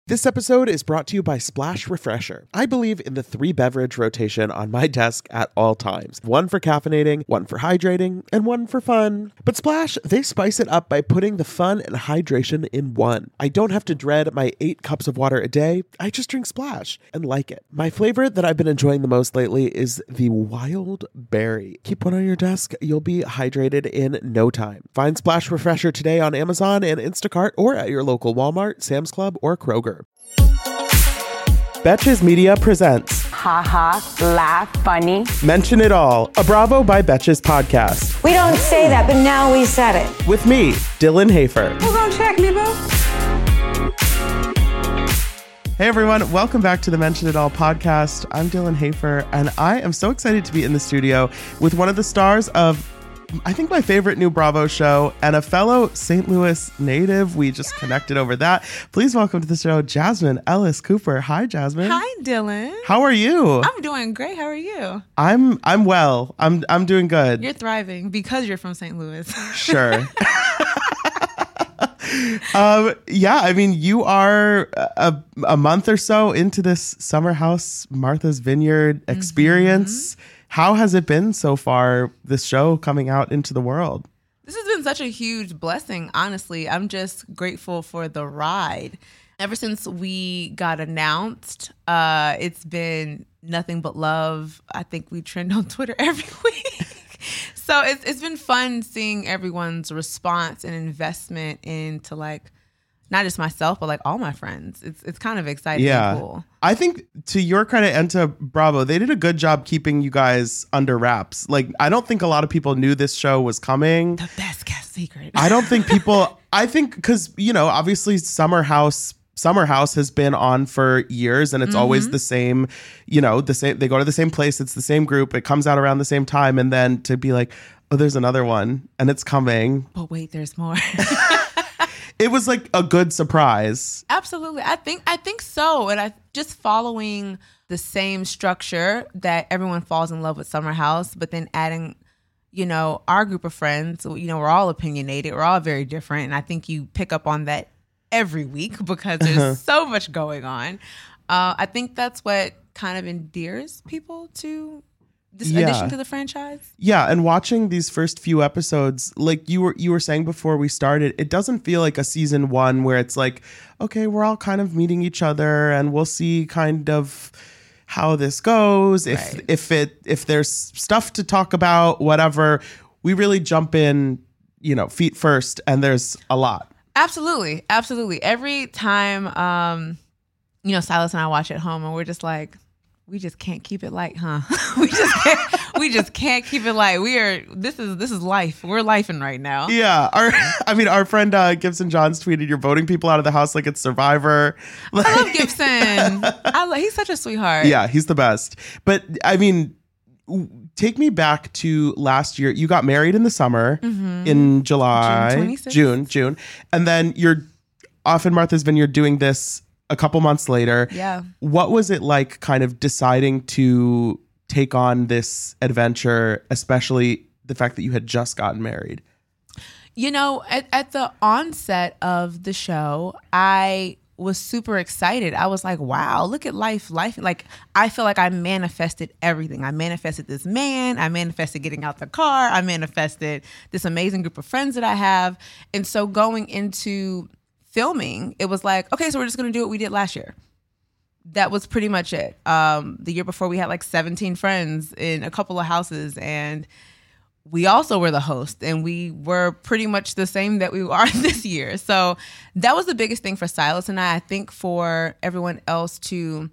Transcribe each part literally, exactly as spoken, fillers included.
This episode is brought to you by Splash Refresher. I believe in the three beverage rotation on my desk at all times. One for caffeinating, one for hydrating, and one for fun. But Splash, they spice it up by putting the fun and hydration in one. I don't have to dread my eight cups of water a day. I just drink Splash and like it. My flavor that I've been enjoying the most lately is the Wild Berry. Keep one on your desk. You'll be hydrated in no time. Find Splash Refresher today on Amazon and Instacart or at your local Walmart, Sam's Club, or Kroger. Betches Media presents Ha ha, laugh, funny. Mention It All, a Bravo by Betches podcast. We don't say that, but now we said it. With me, Dylan Hafer. Who's gonna check me, boo? Hey everyone, welcome back to the Mention It All podcast. I'm Dylan Hafer, and I am so excited to be in the studio with one of the stars of, I think, my favorite new Bravo show and a fellow Saint Louis native. We just connected over that. Please welcome to the show, Jasmine Ellis Cooper. Hi, Jasmine. Hi, Dylan. How are you? I'm doing great. How are you? I'm I'm well. I'm I'm doing good. You're thriving because you're from Saint Louis. Sure. um, yeah, I mean, you are a, a month or so into this Summer House Martha's Vineyard experience. Mm-hmm. How has it been so far, this show coming out into the world? This has been such a huge blessing, honestly. I'm just grateful for the ride. Ever since we got announced, uh, it's been nothing but love. I think we trend on Twitter every week. So it's it's been fun seeing everyone's response and investment into, like, not just myself, but like all my friends. It's it's kind of exciting yeah. and cool. I think to your credit and to Bravo, they did a good job keeping you guys under wraps. Like, I don't think a lot of people knew this show was coming. The best kept secret. I don't think people, I think because, you know, obviously Summer House Summer House has been on for years and it's mm-hmm. always the same, you know, the same, they go to the same place. It's the same group. It comes out around the same time. And then to be like, oh, there's another one and it's coming. But wait, there's more. It was like a good surprise. Absolutely. I think I think so. And I just following the same structure that everyone falls in love with Summer House, but then adding, you know, our group of friends, you know, we're all opinionated. We're all very different. And I think you pick up on that every week because there's uh-huh. so much going on. Uh, I think that's what kind of endears people to this yeah. addition to the franchise. Yeah, and watching these first few episodes, like you were you were saying before we started, it doesn't feel like a season one where it's like, okay, we're all kind of meeting each other and we'll see kind of how this goes. If right. if it if there's stuff to talk about, whatever, we really jump in, you know, feet first, and there's a lot. Absolutely, absolutely. Every time, um, you know, Silas and I watch at home, and we're just like, we just can't keep it light, huh? we just can't, we just can't keep it light. We are this is this is life. We're lifing right now. Yeah, our I mean, our friend uh, Gibson Johns tweeted, "You're voting people out of the house like it's Survivor." Like, I love Gibson. I love, he's such a sweetheart. Yeah, he's the best. But I mean, take me back to last year. You got married in the summer, mm-hmm. in July, June twenty-sixth. June, June, and then you're off in Martha's Vineyard doing this a couple months later. Yeah. What was it like kind of deciding to take on this adventure, especially the fact that you had just gotten married? You know, at, at the onset of the show, I was super excited. I was like, wow, look at life. Life. Like, I feel like I manifested everything. I manifested this man. I manifested getting out the car. I manifested this amazing group of friends that I have. And so going into filming, it was like, okay, so we're just going to do what we did last year. That was pretty much it. Um, the year before, we had like seventeen friends in a couple of houses, and we also were the host, and we were pretty much the same that we are this year. So that was the biggest thing for Silas and I. I think for everyone else to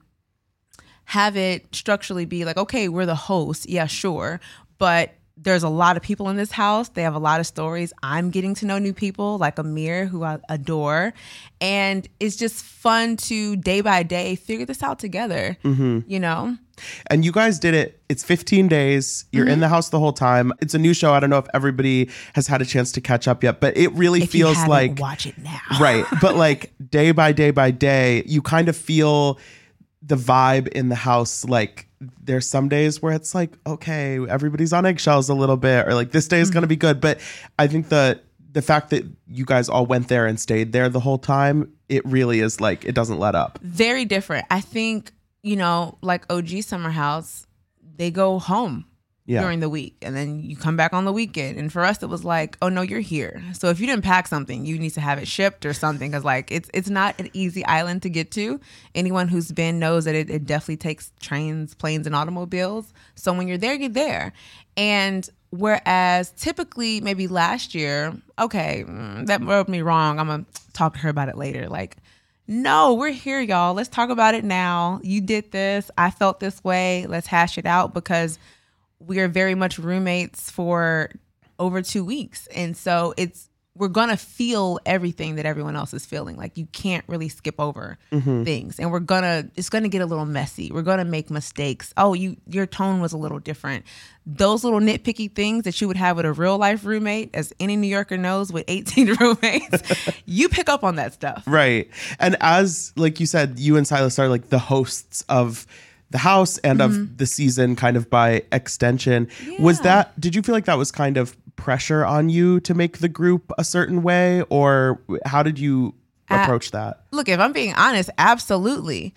have it structurally be like, okay, we're the host. Yeah, sure. But there's a lot of people in this house. They have a lot of stories. I'm getting to know new people like Amir, who I adore. And it's just fun to day by day figure this out together, mm-hmm. you know? And you guys did it. It's fifteen days. You're mm-hmm. in the house the whole time. It's a new show. I don't know if everybody has had a chance to catch up yet, but it really if feels you haven't, like watch it now. Right. But like day by day by day, you kind of feel the vibe in the house. Like there's some days where it's like, okay, everybody's on eggshells a little bit, or like this day is mm-hmm. going to be good. But I think the the fact that you guys all went there and stayed there the whole time, it really is like, it doesn't let up. Very different. I think, you know, like O G Summer House, they go home yeah. during the week and then you come back on the weekend. And for us, it was like, oh no, you're here. So if you didn't pack something, you need to have it shipped or something. Cause like, it's, it's not an easy island to get to. Anyone who's been knows that it, it definitely takes trains, planes, and automobiles. So when you're there, you're there. And whereas typically maybe last year, okay, that rubbed me wrong. I'm going to talk to her about it later. Like, no, we're here, y'all. Let's talk about it now. You did this. I felt this way. Let's hash it out because we are very much roommates for over two weeks. And so it's, we're going to feel everything that everyone else is feeling. Like you can't really skip over mm-hmm. things. And we're going to, it's going to get a little messy. We're going to make mistakes. Oh, you, your tone was a little different. Those little nitpicky things that you would have with a real life roommate, as any New Yorker knows with eighteen roommates, you pick up on that stuff. Right. And as, like you said, you and Silas are like the hosts of the house and mm-hmm. of the season kind of by extension. Yeah. Was that, did you feel like that was kind of pressure on you to make the group a certain way, or how did you approach uh, that? Look, if I'm being honest, absolutely.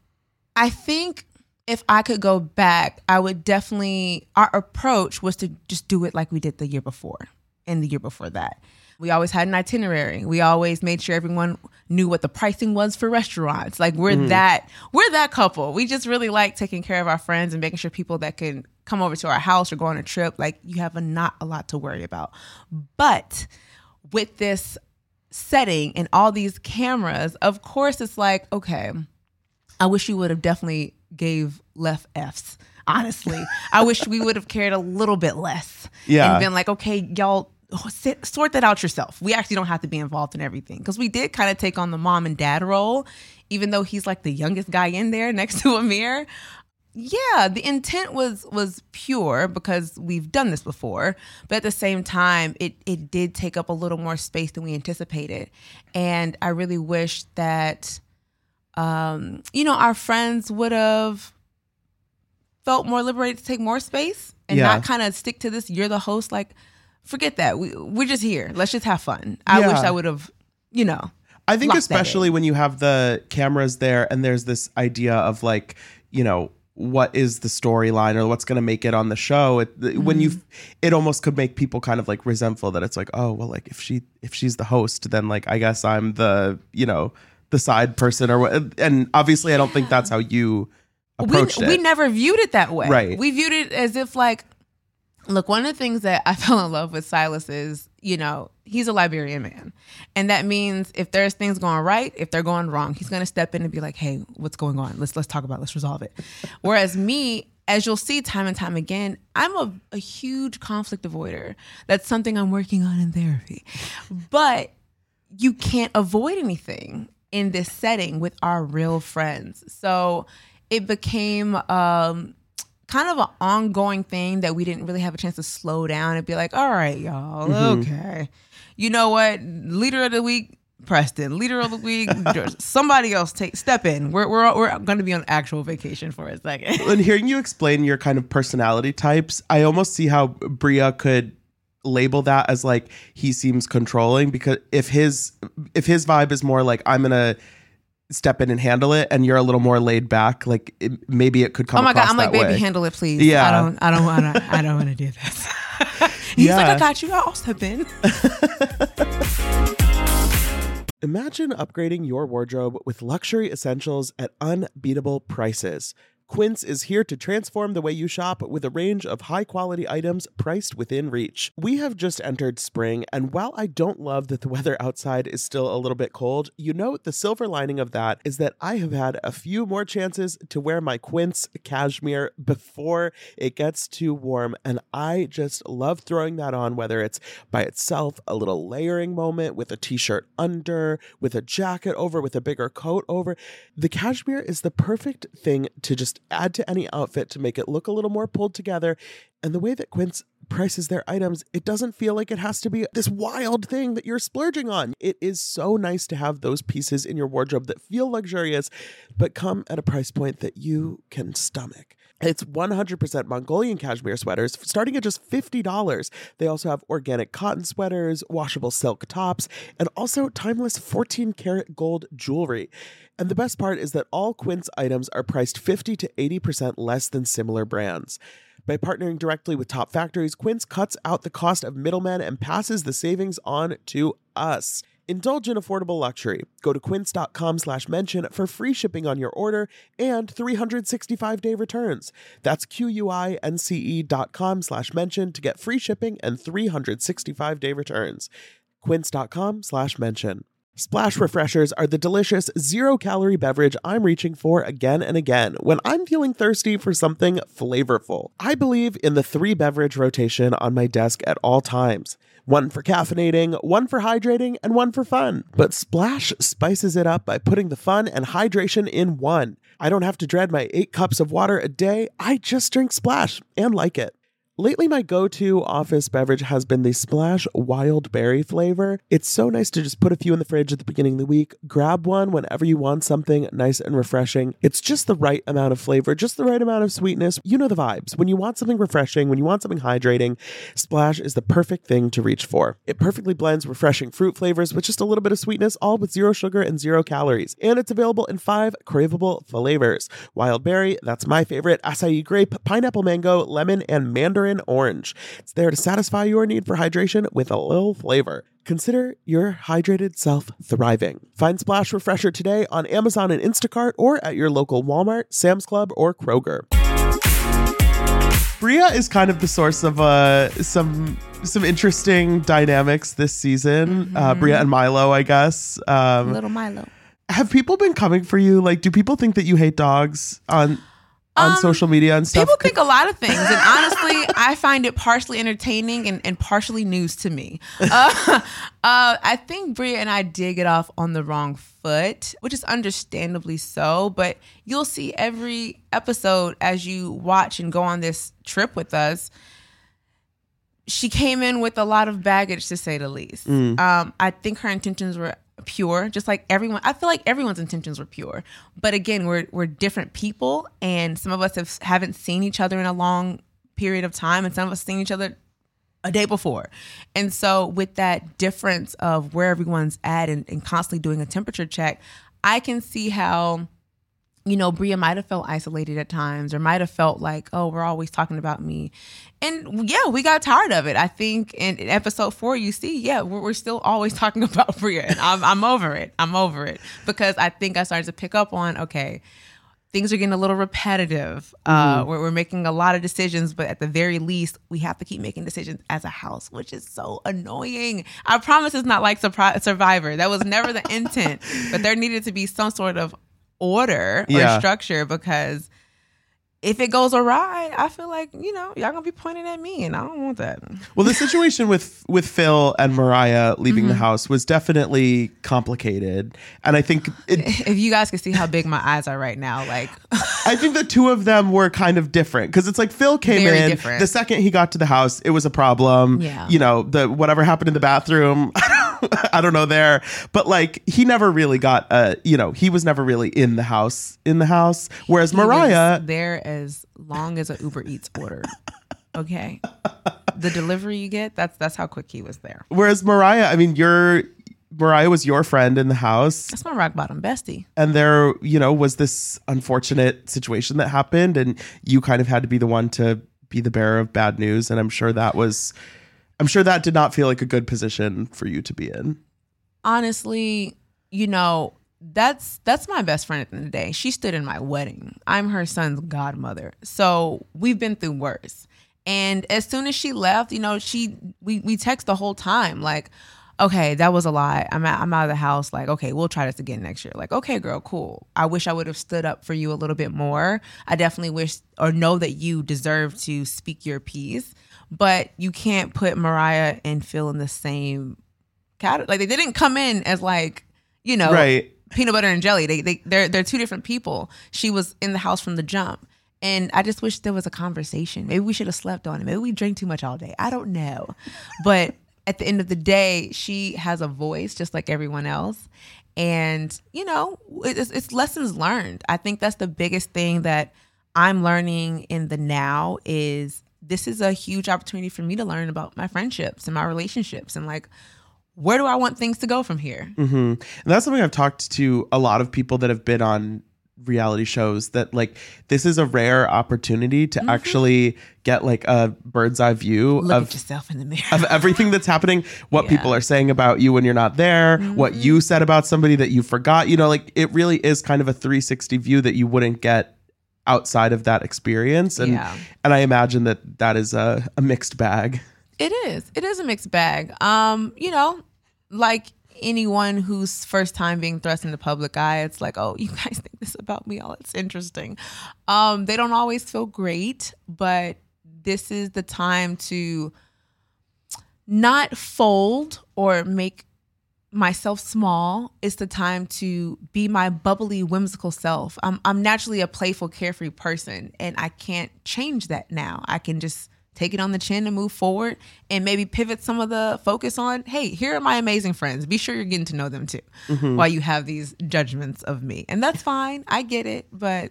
I think if I could go back, I would definitely, our approach was to just do it like we did the year before and the year before that. We always had an itinerary. We always made sure everyone knew what the pricing was for restaurants. Like we're mm. that, we're that couple. We just really like taking care of our friends and making sure people that can come over to our house or go on a trip, like you have a, not a lot to worry about. But with this setting and all these cameras, of course it's like, okay, I wish you would have definitely gave left F's. Honestly, I wish we would have cared a little bit less yeah. and been like, okay, y'all, Sit, sort that out yourself. We actually don't have to be involved in everything because we did kind of take on the mom and dad role, even though he's like the youngest guy in there next to Amir. Yeah, the intent was was pure because we've done this before, but at the same time, it it did take up a little more space than we anticipated, and I really wish that, um, you know, our friends would have felt more liberated to take more space and yeah. not kind of stick to this. You're the host, like. Forget that. We, we're just here. Let's just have fun. I yeah. wish I would have, you know. I think especially when you have the cameras there and there's this idea of like, you know, what is the storyline or what's going to make it on the show. It, mm-hmm. When you, it almost could make people kind of like resentful that it's like, oh, well, like if she, if she's the host, then like, I guess I'm the, you know, the side person or what. And obviously I don't think that's how you approached we, it. We never viewed it that way. Right. We viewed it as if like, look, one of the things that I fell in love with Silas is, you know, he's a Liberian man. And that means if there's things going right, if they're going wrong, he's going to step in and be like, hey, what's going on? Let's let's talk about it. Let's resolve it. Whereas me, as you'll see time and time again, I'm a, a huge conflict avoider. That's something I'm working on in therapy. But you can't avoid anything in this setting with our real friends. So it became... um kind of an ongoing thing that we didn't really have a chance to slow down and be like, all right, y'all, mm-hmm. okay. You know what? Leader of the week, Preston. Leader of the week, somebody else take step in. We're we're we're going to be on actual vacation for a second. And hearing you explain your kind of personality types, I almost see how Bria could label that as like he seems controlling, because if his if his vibe is more like I'm gonna step in and handle it, and you're a little more laid back, like it, maybe it could come. Oh my across god, I'm like, baby, way. handle it, please. Yeah, I don't, I don't want to, I don't want to do this. He's yeah. like, I got you. I'll step in. Imagine upgrading your wardrobe with luxury essentials at unbeatable prices. Quince is here to transform the way you shop with a range of high-quality items priced within reach. We have just entered spring, and while I don't love that the weather outside is still a little bit cold, you know the silver lining of that is that I have had a few more chances to wear my Quince cashmere before it gets too warm, and I just love throwing that on, whether it's by itself, a little layering moment with a t-shirt under, with a jacket over, with a bigger coat over. The cashmere is the perfect thing to just add to any outfit to make it look a little more pulled together. And the way that Quince prices their items, it doesn't feel like it has to be this wild thing that you're splurging on. It is so nice to have those pieces in your wardrobe that feel luxurious, but come at a price point that you can stomach. It's one hundred percent Mongolian cashmere sweaters starting at just fifty dollars. They also have organic cotton sweaters, washable silk tops, and also timeless fourteen karat gold jewelry. And the best part is that all Quince items are priced fifty to eighty percent less than similar brands. By partnering directly with top factories, Quince cuts out the cost of middlemen and passes the savings on to us. Indulge in affordable luxury. Go to quince.com slash mention for free shipping on your order and three hundred sixty-five day returns. That's Q-U-I-N-C-E dot com slash mention to get free shipping and three hundred sixty-five day returns. Quince.com slash mention. Splash Refreshers are the delicious zero-calorie beverage I'm reaching for again and again when I'm feeling thirsty for something flavorful. I believe in the three-beverage rotation on my desk at all times. One for caffeinating, one for hydrating, and one for fun. But Splash spices it up by putting the fun and hydration in one. I don't have to dread my eight cups of water a day. I just drink Splash and like it. Lately, my go-to office beverage has been the Splash Wild Berry flavor. It's so nice to just put a few in the fridge at the beginning of the week, grab one whenever you want something nice and refreshing. It's just the right amount of flavor, just the right amount of sweetness. You know the vibes. When you want something refreshing, when you want something hydrating, Splash is the perfect thing to reach for. It perfectly blends refreshing fruit flavors with just a little bit of sweetness, all with zero sugar and zero calories. And it's available in five craveable flavors. Wild Berry, that's my favorite, acai grape, pineapple mango, lemon, and mandarin orange. It's there to satisfy your need for hydration with a little flavor. Consider your hydrated self thriving. Find Splash Refresher today on Amazon and Instacart or at your local Walmart, Sam's Club, or Kroger. Bria is kind of the source of uh, some some interesting dynamics this season. Mm-hmm. Uh, Bria and Milo, I guess. Um, Little Milo. Have people been coming for you? Like, do people think that you hate dogs on... on um, social media and stuff? People think a lot of things. And honestly, I find it partially entertaining and, and partially news to me. Uh, uh, I think Bria and I did get off on the wrong foot, which is understandably so. But you'll see every episode as you watch and go on this trip with us. She came in with a lot of baggage, to say the least. Mm. Um, I think her intentions were pure, just like everyone. I feel like everyone's intentions were pure, but again, we're we're different people, and some of us have haven't seen each other in a long period of time, and some of us seen each other a day before. And so, with that difference of where everyone's at, and, and constantly doing a temperature check, I can see how, you know, Bria might have felt isolated at times, or might have felt like, oh, we're always talking about me. And yeah, we got tired of it. I think in, in episode four, you see, yeah, we're, we're still always talking about Bria. And I'm, I'm over it. I'm over it. Because I think I started to pick up on, okay, things are getting a little repetitive. Mm-hmm. Uh, we're, we're making a lot of decisions, but at the very least, we have to keep making decisions as a house, which is so annoying. I promise it's not like Surpri- Survivor. That was never the intent. But there needed to be some sort of order or yeah. structure, because if it goes awry, I feel like, you know, y'all gonna be pointing at me, and I don't want that. Well, the situation with with Phil and Mariah leaving mm-hmm. the house was definitely complicated, and I think it, if you guys could see how big my eyes are right now, like I think the two of them were kind of different, because it's like Phil came Very in different. The second he got to the house, it was a problem. Yeah, you know, the whatever happened in the bathroom. I don't know there, but like he never really got uh you know, he was never really in the house in the house whereas he Mariah was there as long as an Uber Eats order. Okay, the delivery you get, that's that's how quick he was there. Whereas Mariah, I mean, your Mariah was your friend in the house. That's my rock bottom bestie. And there, you know, was this unfortunate situation that happened, and you kind of had to be the one to be the bearer of bad news, and I'm sure that was I'm sure that did not feel like a good position for you to be in. Honestly, you know, that's that's my best friend at the end of the day. She stood in my wedding. I'm her son's godmother. So we've been through worse. And as soon as she left, you know, she we, we text the whole time like, okay, that was a lie. I'm out, I'm out of the house. Like, okay, we'll try this again next year. Like, okay, girl, cool. I wish I would have stood up for you a little bit more. I definitely wish or know that you deserve to speak your piece. But you can't put Mariah and Phil in the same category. Like, they didn't come in as like, you know, right. peanut butter and jelly. They they they're they're two different people. She was in the house from the jump. And I just wish there was a conversation. Maybe we should have slept on it. Maybe we drank too much all day. I don't know. But at the end of the day, she has a voice just like everyone else. And, you know, it's, it's lessons learned. I think that's the biggest thing that I'm learning in the now is this is a huge opportunity for me to learn about my friendships and my relationships and like, where do I want things to go from here? Mm-hmm. And that's something I've talked to a lot of people that have been on reality shows, that like this is a rare opportunity to mm-hmm. actually get like a bird's eye view Look of at yourself in the mirror of everything that's happening, what yeah. people are saying about you when you're not there, mm-hmm. what you said about somebody that you forgot. You know, like it really is kind of a three sixty view that you wouldn't get outside of that experience. And yeah. and I imagine that that is a, a mixed bag. It is. It is a mixed bag. Um, you know, like anyone who's first time being thrust in the public eye, it's like, oh, you guys think this about me? Oh, it's interesting. Um, they don't always feel great, but this is the time to not fold or make myself small. It's the time to be my bubbly, whimsical self. I'm, I'm naturally a playful, carefree person, and I can't change that now. I can just take it on the chin and move forward and maybe pivot some of the focus on, hey, here are my amazing friends. Be sure you're getting to know them too mm-hmm. while you have these judgments of me. And that's fine. I get it, but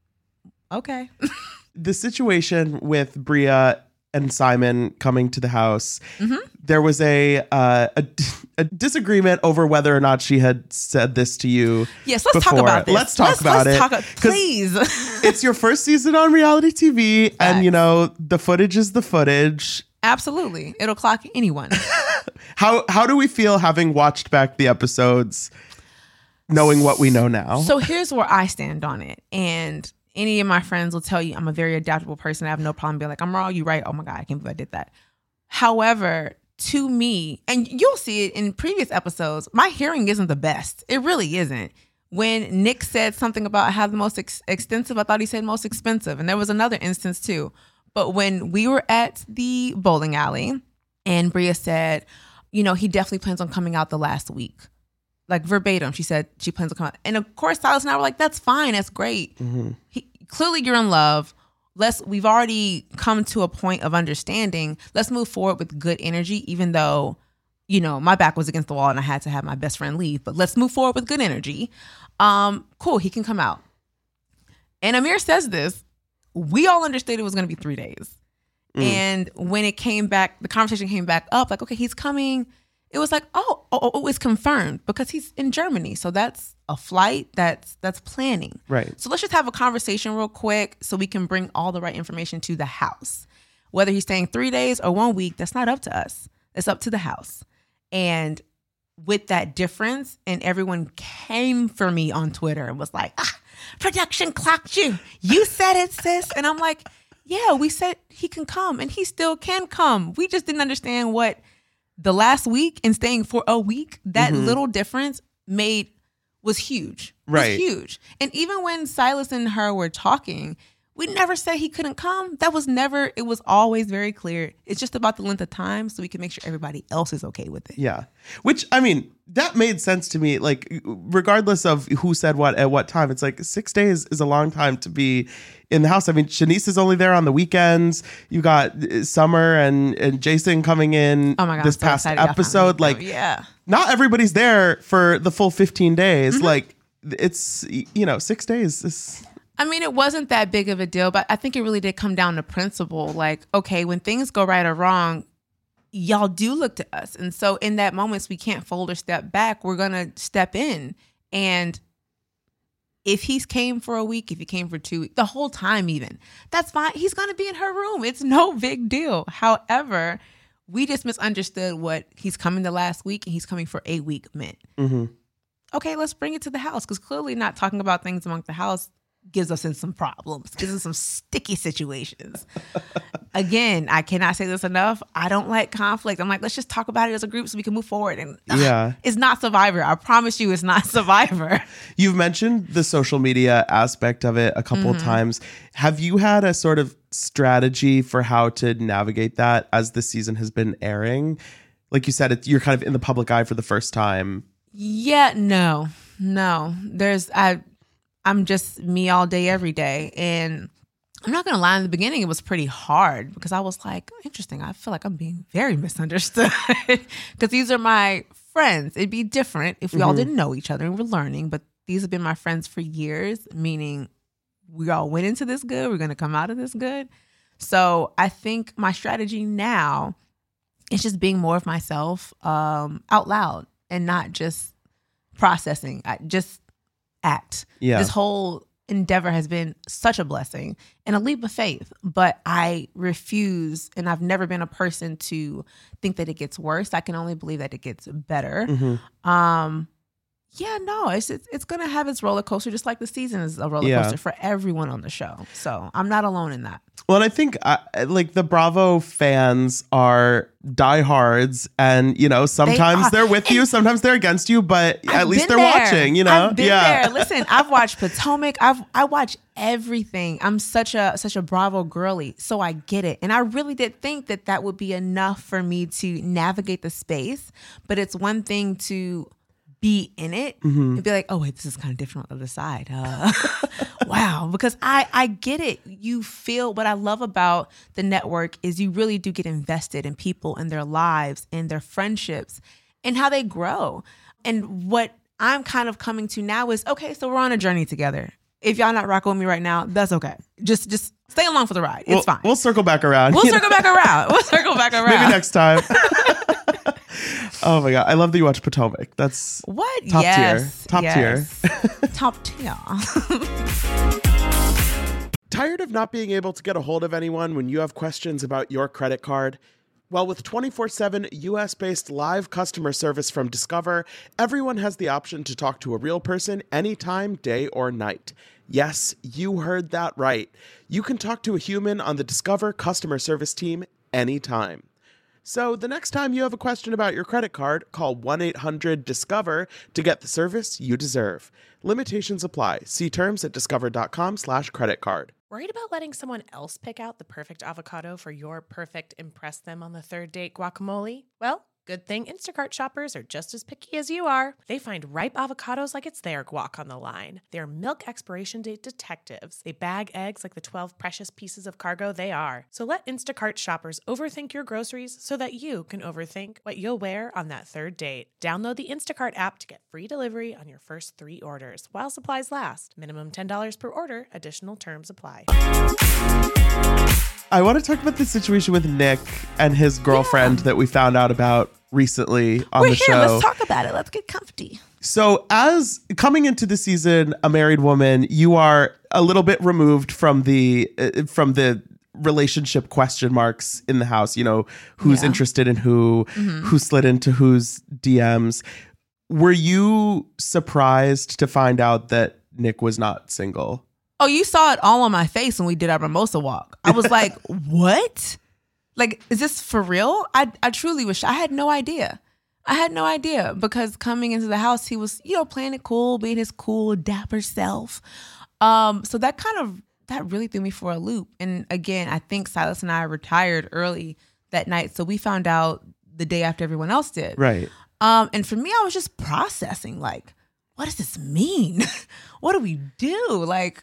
okay. The situation with Bria and Simon coming to the house, mm-hmm. there was a, uh, a a disagreement over whether or not she had said this to you. Yes, let's before. talk about this. Let's talk let's, about let's it. Talk about, please. It's your first season on reality T V, Facts. And you know the footage is the footage. Absolutely, it'll clock anyone. how how do we feel having watched back the episodes, knowing what we know now? So here's where I stand on it, and any of my friends will tell you I'm a very adaptable person. I have no problem being like, I'm wrong, you're right. Oh my God, I can't believe I did that. However, to me, and you'll see it in previous episodes, my hearing isn't the best. It really isn't. When Nick said something about I have the most ex- extensive, I thought he said most expensive. And there was another instance too. But when we were at the bowling alley and Bria said, you know, he definitely plans on coming out the last week. Like verbatim, she said she plans on coming out. And of course, Silas and I were like, that's fine. That's great. Mm-hmm. He, clearly you're in love. Let's, we've already come to a point of understanding. Let's move forward with good energy, even though, you know, my back was against the wall and I had to have my best friend leave. But let's move forward with good energy. Um, cool, he can come out. And Amir says this. We all understood it was going to be three days. Mm. And when it came back, the conversation came back up, like, okay, he's coming. It was like, oh, oh, oh, it's confirmed because he's in Germany. So that's a flight. That's that's planning. Right. So let's just have a conversation real quick so we can bring all the right information to the house. Whether he's staying three days or one week, that's not up to us. It's up to the house. And with that difference, and everyone came for me on Twitter and was like, ah, production clocked you. You said it, sis. And I'm like, yeah, we said he can come and he still can come. We just didn't understand what the last week and staying for a week, that mm-hmm. little difference made was huge. Right. Was huge. And even when Silas and her were talking, we never said he couldn't come. That was never, it was always very clear. It's just about the length of time so we can make sure everybody else is okay with it. Yeah. Which, I mean, that made sense to me. Like, regardless of who said what at what time, it's like six days is a long time to be in the house. I mean, Shanice is only there on the weekends. You got Summer and, and Jason coming in oh my God, this I'm so past excited. episode. Like, yeah. Not everybody's there for the full fifteen days. Mm-hmm. Like, it's, you know, six days is... I mean, it wasn't that big of a deal, but I think it really did come down to principle. Like, okay, when things go right or wrong, y'all do look to us. And so in that moment, we can't fold or step back. We're going to step in. And if he's came for a week, if he came for two weeks, the whole time even, that's fine. He's going to be in her room. It's no big deal. However, we just misunderstood what he's coming the last week and he's coming for a week meant. Mm-hmm. Okay, let's bring it to the house, because clearly not talking about things among the house gives us in some problems, gives us some sticky situations. Again, I cannot say this enough. I don't like conflict. I'm like, let's just talk about it as a group so we can move forward. And ugh, yeah, it's not Survivor. I promise you it's not Survivor. You've mentioned the social media aspect of it a couple mm-hmm. of times. Have you had a sort of strategy for how to navigate that as the season has been airing? Like you said, it, you're kind of in the public eye for the first time. Yeah, no, no. There's, I, I'm just me all day, every day. And I'm not going to lie, in the beginning, it was pretty hard because I was like, interesting. I feel like I'm being very misunderstood because these are my friends. It'd be different if we mm-hmm. all didn't know each other and we're learning, but these have been my friends for years, meaning we all went into this good. We're going to come out of this good. So I think my strategy now is just being more of myself um, out loud and not just processing. I just act. Yeah. This whole endeavor has been such a blessing and a leap of faith, but I refuse, and I've never been a person to think that it gets worse. I can only believe that it gets better. Mm-hmm. Um, yeah, no, it's, it's it's gonna have its roller coaster, just like the season is a roller Yeah. coaster for everyone on the show. So I'm not alone in that. Well, and I think uh, like the Bravo fans are diehards, and you know sometimes They they are. are with you, sometimes they're against you, but I've at least been they're there. watching. You know, I've been yeah. there. Listen, I've watched Potomac. I've I watch everything. I'm such a such a Bravo girly, so I get it. And I really did think that that would be enough for me to navigate the space. But it's one thing to be in it Mm-hmm. and be like, oh wait, this is kind of different on the other side. Uh, wow, because I I get it. You feel what I love about the network is you really do get invested in people and their lives and their friendships and how they grow. And what I'm kind of coming to now is, okay, so we're on a journey together. If y'all not rocking with me right now, that's okay. Just just stay along for the ride. It's we'll, fine. We'll circle back around. We'll you circle know? back around. We'll circle back around. Maybe next time. Oh my God. I love that you watch Potomac. That's What? Top yes. tier. Top yes. Top tier. Tired of not being able to get a hold of anyone when you have questions about your credit card? Well, with twenty-four seven U S-based live customer service from Discover, everyone has the option to talk to a real person anytime, day or night. Yes, you heard that right. You can talk to a human on the Discover customer service team anytime. So the next time you have a question about your credit card, call one eight hundred discover to get the service you deserve. Limitations apply. See terms at discover.com slash credit card. Worried about letting someone else pick out the perfect avocado for your perfect impress them on the third date guacamole? Well, good thing Instacart shoppers are just as picky as you are. They find ripe avocados like it's their guac on the line. They're milk expiration date detectives. They bag eggs like the twelve precious pieces of cargo they are. So let Instacart shoppers overthink your groceries so that you can overthink what you'll wear on that third date. Download the Instacart app to get free delivery on your first three orders while supplies last. Minimum ten dollars per order. Additional terms apply. I want to talk about the situation with Nick and his girlfriend that we found out about recently on We're the here. show. Let's talk about it. Let's get comfy. So, as coming into the season, a married woman, you are a little bit removed from the uh, from the relationship question marks in the house. You know, who's Yeah. interested in who, Mm-hmm. who slid into whose D Ms. Were you surprised to find out that Nick was not single? Oh, you saw it all on my face when we did our mimosa walk. I was like, what? Like, is this for real? I, I truly wish I had no idea. I had no idea because coming into the house, he was, you know, playing it cool, being his cool, dapper self. Um, so that kind of, that really threw me for a loop. And again, I think Silas and I retired early that night. So we found out the day after everyone else did. Right. Um, and for me, I was just processing, like, what does this mean? What do we do? Like,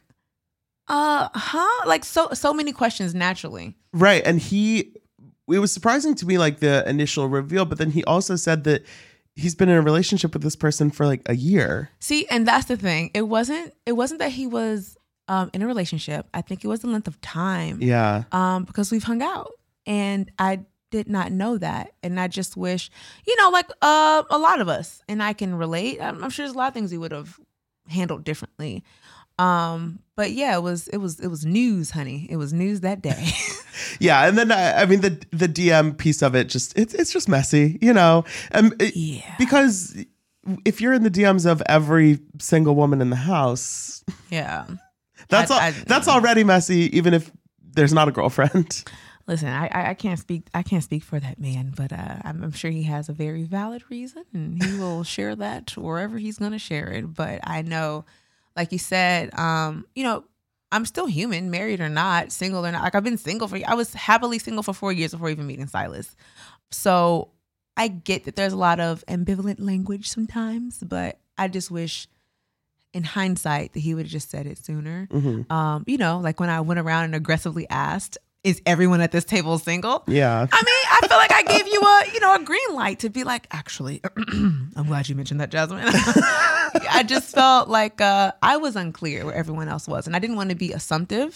uh, huh? Like so, so many questions naturally. Right. And he, it was surprising to me, like the initial reveal, but then he also said that he's been in a relationship with this person for like a year. See, and that's the thing. It wasn't, it wasn't that he was um, in a relationship. I think it was the length of time. Yeah. Um, because we've hung out and I did not know that. And I just wish, you know, like uh, a lot of us, and I can relate. I'm, I'm sure there's a lot of things we would have handled differently. Um, but yeah, it was, it was, it was news, honey. It was news that day. Yeah. And then, I, I mean, the the D M piece of it, just, it's it's just messy, you know? Um, it- Yeah. Because if you're in the D Ms of every single woman in the house, Yeah. that's I- all, I- that's already messy, even if there's not a girlfriend. Listen, I, I I can't speak I can't speak for that man, but uh, I'm, I'm sure he has a very valid reason, and he will share that wherever he's going to share it. But I know, like you said, um, you know, I'm still human, married or not, single or not. Like I've been single for I was happily single for four years before even meeting Silas. So I get that there's a lot of ambivalent language sometimes, but I just wish, in hindsight, that he would have just said it sooner. Mm-hmm. Um, you know, like when I went around and aggressively asked, is everyone at this table single? Yeah. I mean, I feel like I gave you a, you know, a green light to be like, actually, I'm glad you mentioned that, Jasmine. I I just felt like uh, I was unclear where everyone else was, and I didn't want to be assumptive,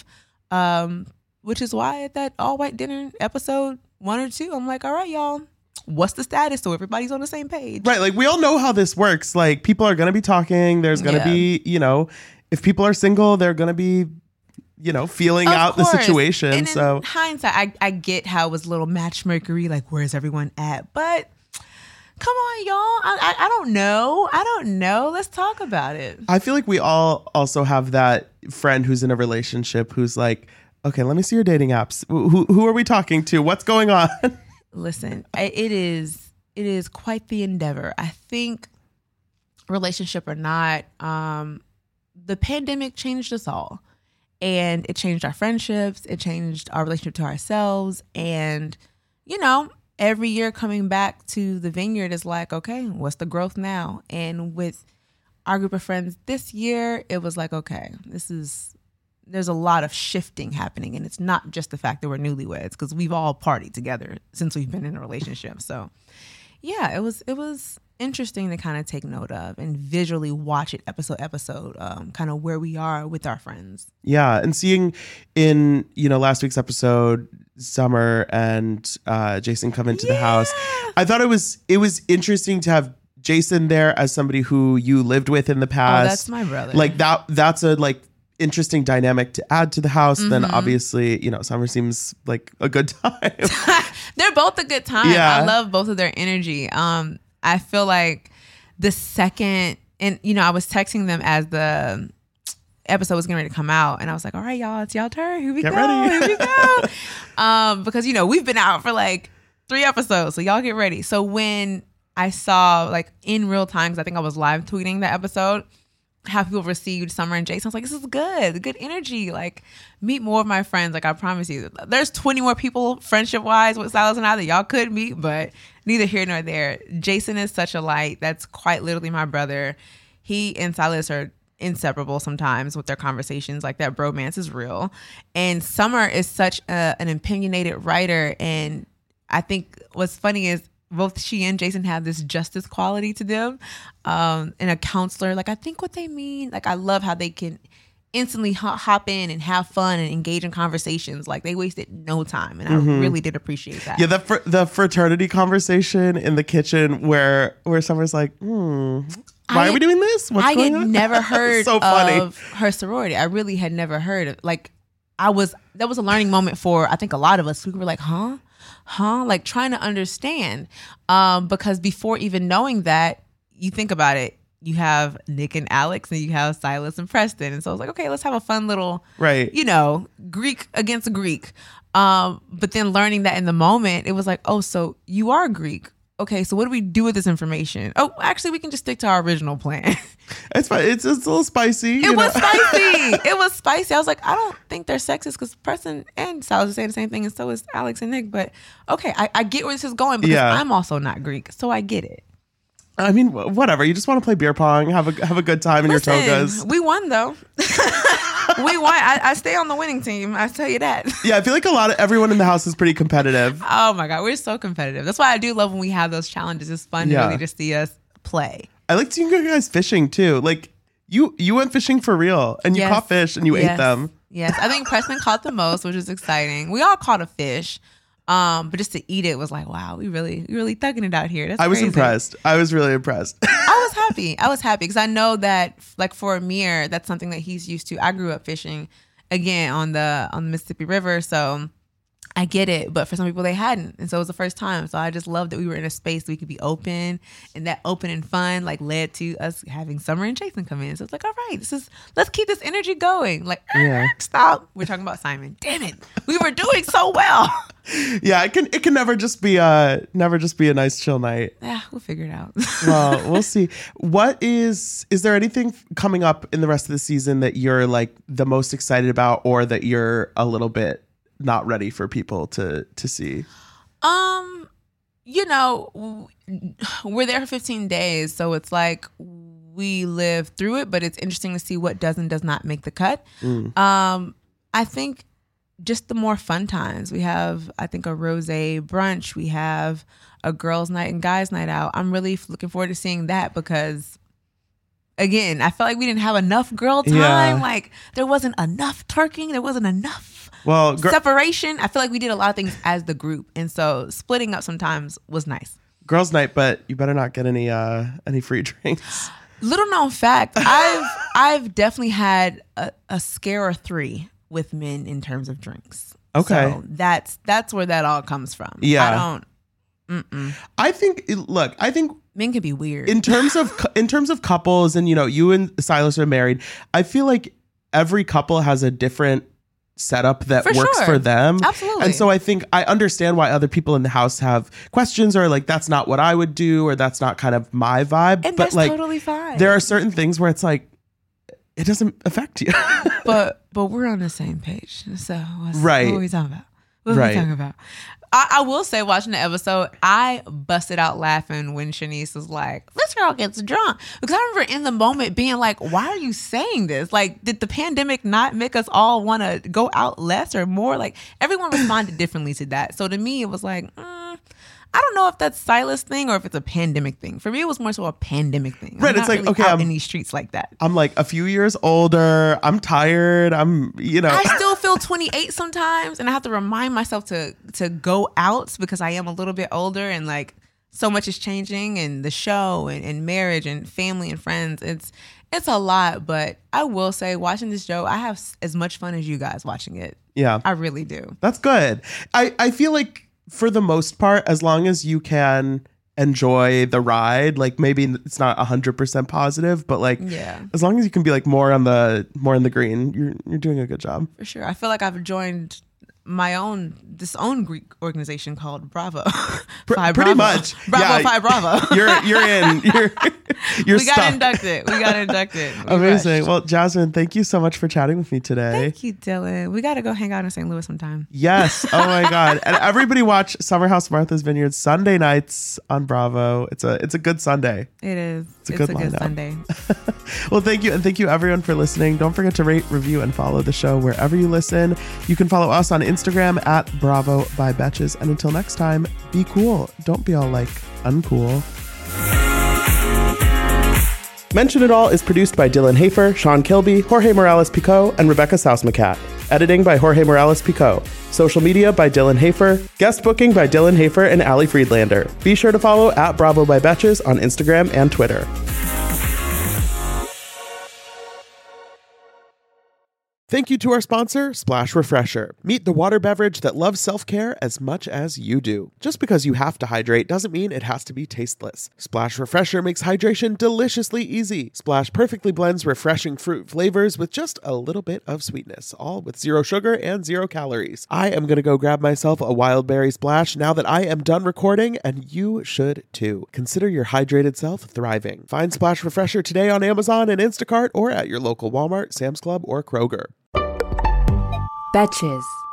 um, which is why at that all white dinner episode one or two, I'm like, all right, y'all, what's the status so everybody's on the same page? Right. Like, we all know how this works. Like, people are going to be talking. There's going to Yeah. be, you know, if people are single, they're going to be, you know, feeling Of out course. the situation. And in So hindsight, I, I get how it was a little matchmakery, like, where's everyone at? But come on, y'all. I, I, I don't know. I don't know. Let's talk about it. I feel like we all also have that friend who's in a relationship who's like, okay, let me see your dating apps. Who, who are we talking to? What's going on? Listen, I- it is it is quite the endeavor. I think, relationship or not, um, the pandemic changed us all. And it changed our friendships. It changed our relationship to ourselves. And, you know, every year coming back to the vineyard is like, okay, what's the growth now? And with our group of friends this year, it was like, okay, this is, there's a lot of shifting happening. And it's not just the fact that we're newlyweds, because we've all partied together since we've been in a relationship. So yeah, it was, it was interesting to kind of take note of and visually watch it episode episode, um, kind of where we are with our friends. Yeah. And seeing in, you know, last week's episode, Summer and uh, Jason come into the house. I thought it was, it was interesting to have Jason there as somebody who you lived with in the Oh, past. that's my brother. Like that, that's a like interesting dynamic to add to the house. Mm-hmm. Then obviously, you know, Summer seems like a good time. They're both a good time. Yeah. I love both of their energy. Um, I feel like the second, and you know, I was texting them as the episode was getting ready to come out, and I was like, all right, y'all, it's y'all turn. Here we Get go. ready. Here we go. um, because, you know, we've been out for like three episodes, so y'all get ready. So when I saw, like, in real time, because I think I was live tweeting that episode, how people received Summer and Jason, I was like, this is good, good energy. Like, meet more of my friends. Like, I promise you, there's twenty more people friendship wise with Silas and I that y'all could meet, but neither here nor there. Jason is such a light. That's quite literally my brother. He and Silas are inseparable sometimes with their conversations. Like, that bromance is real. And Summer is such a, an opinionated writer. And I think what's funny is both she and Jason have this justice quality to them, um, and a counselor. Like, I think what they mean, like, I love how they can instantly ho- hop in and have fun and engage in conversations. Like, they wasted no time, and I really did appreciate that. Yeah, the fr- the fraternity conversation in the kitchen where where Summer's like, hmm, why I are we had- doing this? What's I going had on? never heard So funny. of her sorority. I really had never heard of. Like, I was that was a learning moment for I think a lot of us. We were like, huh, huh, like trying to understand, um, because before even knowing that, you think about it. You have Nick and Alex, and you have Silas and Preston, and so I was like, okay, let's have a fun little, Right. you know, Greek against Greek. Um, but then learning that in the moment, it was like, oh, so you are Greek. Okay, so what do we do with this information? Oh, actually, we can just stick to our original plan. It's fine. It's, it's a little spicy. It you was know? spicy. It was spicy. I was like, I don't think they're sexist, because Preston and Silas are saying the same thing, and so is Alex and Nick. But okay, I, I get where this is going, because Yeah. I'm also not Greek, so I get it. I mean, wh- whatever. You just want to play beer pong, have a have a good time in your Listen, togas. we won though. we won. I, I stay on the winning team. I tell you that. Yeah, I feel like a lot of everyone in the house is pretty competitive. Oh my God, we're so competitive. That's why I do love when we have those challenges. It's fun Yeah. to really just see us play. I like seeing you guys fishing too. Like you you went fishing for real and you Yes. caught fish and you ate Yes. them. Yes, I think Preston caught the most, which is exciting. We all caught a fish, um, but just to eat it was like, wow, we really, we really thugging it out here. That's I was crazy. impressed. I was really impressed. I was happy. I was happy because I know that, like for Amir, that's something that he's used to. I grew up fishing again on the on the Mississippi River, so I get it. But for some people, they hadn't, and so it was the first time. So I just love that we were in a space that we could be open, and that open and fun like led to us having Summer and Jason come in. So it's like, all right, this is let's keep this energy going. Like, Yeah. stop. We're talking about Simon. Damn it, we were doing so well. Yeah, it can it can never just be a never just be a nice chill night. Yeah, we'll figure it out. Well, we'll see. What is is there anything coming up in the rest of the season that you're like the most excited about, or that you're a little bit not ready for people to to see? Um, you know, w- we're there for fifteen days, so it's like we live through it, but it's interesting to see what does and does not make the cut. Um, I think just the more fun times. We have, I think, a rosé brunch. We have a girls' night and guys' night out. I'm really f- looking forward to seeing that because again, I felt like we didn't have enough girl time. Yeah. Like there wasn't enough twerking. There wasn't enough Well, gr- separation. I feel like we did a lot of things as the group. And so splitting up sometimes was nice. girls' night, but you better not get any uh any free drinks. Little known fact, I've I've definitely had a, a scare or three with men in terms of drinks. Okay. So that's that's where that all comes from. Yeah. I don't mm-mm. I think look, I think Men can be weird. in terms of in terms of couples, and you know, you and Silas are married, I feel like every couple has a different setup that For works sure. for them. Absolutely. And so I think I understand why other people in the house have questions or like that's not what I would do or that's not kind of my vibe. and but that's like totally fine. there are certain things where it's like it doesn't affect you. but but we're on the same page. So what's, Right. what are we talking about? What are Right. we talking about? I, I will say, watching the episode, I busted out laughing when Shanice was like, "This girl gets drunk," because I remember in the moment being like, "Why are you saying this? Like, did the pandemic not make us all want to go out less or more?" Like, everyone responded differently to that. So to me, it was like, mm, I don't know if that's Silas thing or if it's a pandemic thing. For me, it was more so a pandemic thing. I'm Right, not it's like, really okay, out I'm- in these streets like that. I'm like a few years older. I'm tired. I'm, you know. I still feel twenty-eight sometimes, and I have to remind myself to to go out because I am a little bit older, and like so much is changing, and the show, and, and marriage, and family, and friends. It's it's a lot, but I will say, watching this show, I have s- as much fun as you guys watching it. Yeah. I really do. That's good. I, I feel like for the most part, as long as you can enjoy the ride, like maybe it's not a hundred percent positive, but like Yeah. as long as you can be like more on the more in the green, you're you're doing a good job. For sure. I feel like I've joined my own this own Greek organization called Bravo. Phi Pretty Bravo. much. Bravo Yeah. Phi Bravo. You're you're in. You're you're we got stuck. inducted. We got inducted. We Amazing. rushed. Well, Jasmine, thank you so much for chatting with me today. Thank you, Dylan. We got to go hang out in Saint Louis sometime. Yes. Oh my God. And everybody watch Summer House Martha's Vineyard Sunday nights on Bravo. It's a it's a good Sunday. It is. It's a It's good a good lineup. Sunday. Well, thank you. And thank you everyone for listening. Don't forget to rate, review, and follow the show wherever you listen. You can follow us on Instagram at Bravo by Betches. And until next time, be cool. Don't be all like uncool. Mention It All is produced by Dylan Hafer, Sean Kilby, Jorge Morales-Pico, and Rebecca Sausmacat. Editing by Jorge Morales-Pico. Social media by Dylan Hafer. Guest booking by Dylan Hafer and Ali Friedlander. Be sure to follow at Bravo by Betches on Instagram and Twitter. Thank you to our sponsor, Splash Refresher. Meet the water beverage that loves self-care as much as you do. Just because you have to hydrate doesn't mean it has to be tasteless. Splash Refresher makes hydration deliciously easy. Splash perfectly blends refreshing fruit flavors with just a little bit of sweetness, all with zero sugar and zero calories. I am going to go grab myself a wild berry splash now that I am done recording, and you should too. Consider your hydrated self thriving. Find Splash Refresher today on Amazon and Instacart or at your local Walmart, Sam's Club, or Kroger. Betches.